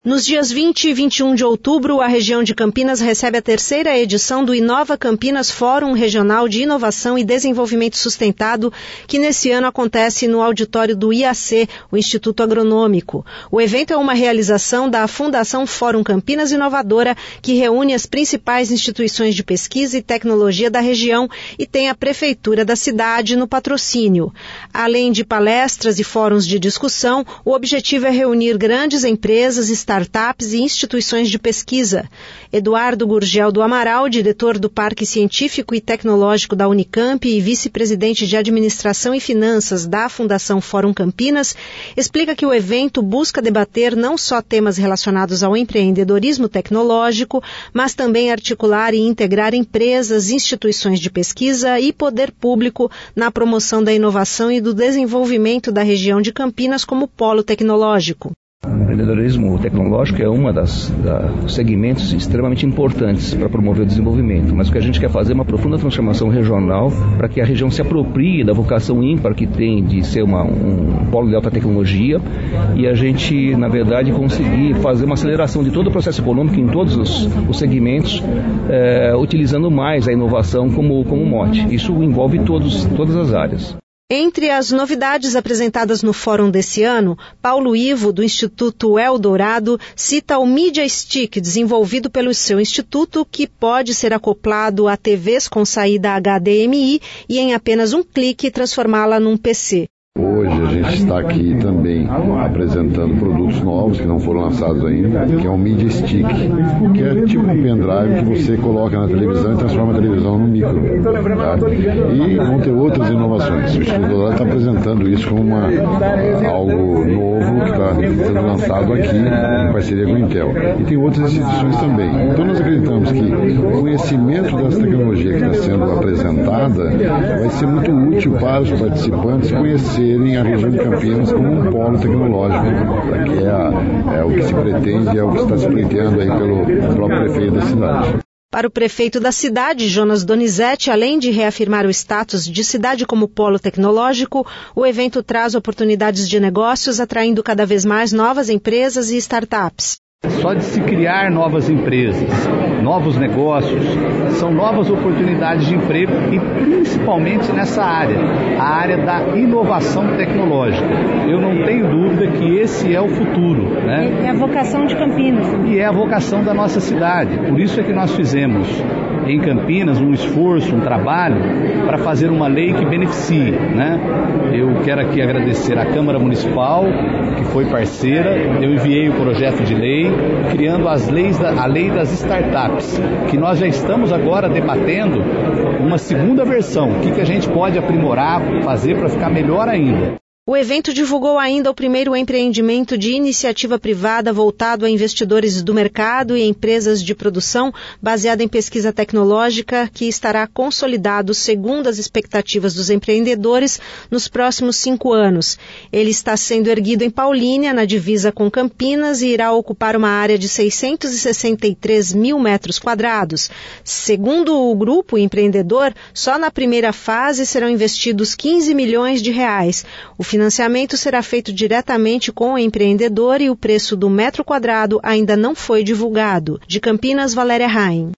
Nos dias 20 e 21 de outubro, a região de Campinas recebe a terceira edição do Inova Campinas Fórum Regional de Inovação e Desenvolvimento Sustentado, que nesse ano acontece no auditório do IAC, o Instituto Agronômico. O evento é uma realização da Fundação Fórum Campinas Inovadora, que reúne as principais instituições de pesquisa e tecnologia da região e tem a Prefeitura da cidade no patrocínio. Além de palestras e fóruns de discussão, o objetivo é reunir grandes empresas, startups e instituições de pesquisa. Eduardo Gurgel do Amaral, diretor do Parque Científico e Tecnológico da Unicamp e vice-presidente de Administração e Finanças da Fundação Fórum Campinas, explica que o evento busca debater não só temas relacionados ao empreendedorismo tecnológico, mas também articular e integrar empresas, instituições de pesquisa e poder público na promoção da inovação e do desenvolvimento da região de Campinas como polo tecnológico. O empreendedorismo tecnológico é um dos segmentos extremamente importantes para promover o desenvolvimento, mas o que a gente quer fazer é uma profunda transformação regional para que a região se aproprie da vocação ímpar que tem de ser um polo de alta tecnologia e a gente, na verdade, conseguir fazer uma aceleração de todo o processo econômico em todos os segmentos, utilizando mais a inovação como mote. Isso envolve todas as áreas. Entre as novidades apresentadas no fórum desse ano, Paulo Ivo, do Instituto Eldorado, cita o Media Stick, desenvolvido pelo seu instituto, que pode ser acoplado a TVs com saída HDMI e em apenas um clique transformá-la num PC. Hoje a gente está aqui também apresentando produtos novos que não foram lançados ainda, que é o Media Stick, que é tipo um pendrive que você coloca na televisão e transforma a televisão num micro. Tá? E vão ter outras inovações. O Instituto Eldorado está apresentando isso como algo novo que está sendo lançado aqui em parceria com a Intel. E tem outras instituições também. Então nós acreditamos que o conhecimento dessa tecnologia que está sendo apresentada vai ser muito útil para os participantes conhecerem a região de Campinas como um polo tecnológico, que é o que se pretende, é o que está se pleiteando aí pelo próprio prefeito da cidade. Para o prefeito da cidade, Jonas Donizete, além de reafirmar o status de cidade como polo tecnológico, o evento traz oportunidades de negócios, atraindo cada vez mais novas empresas e startups. Só de se criar novas empresas, novos negócios, são novas oportunidades de emprego e principalmente nessa área, a área da inovação tecnológica. Eu não tenho dúvida que esse é o futuro, né? É a vocação de Campinas. E é a vocação da nossa cidade. Por isso é que nós fizemos em Campinas um esforço, um trabalho para fazer uma lei que beneficie, né? Eu quero aqui agradecer à Câmara Municipal, que foi parceira. Eu enviei o projeto de lei, criando a lei das startups, que nós já estamos agora debatendo uma segunda versão, o que a gente pode aprimorar, fazer para ficar melhor ainda. O evento divulgou ainda o primeiro empreendimento de iniciativa privada voltado a investidores do mercado e empresas de produção baseado em pesquisa tecnológica que estará consolidado segundo as expectativas dos empreendedores nos próximos 5 anos. Ele está sendo erguido em Paulínia, na divisa com Campinas, e irá ocupar uma área de 663 mil metros quadrados. Segundo o grupo empreendedor, só na primeira fase serão investidos 15 milhões de reais. O financiamento será feito diretamente com o empreendedor e o preço do metro quadrado ainda não foi divulgado. De Campinas, Valéria Rain.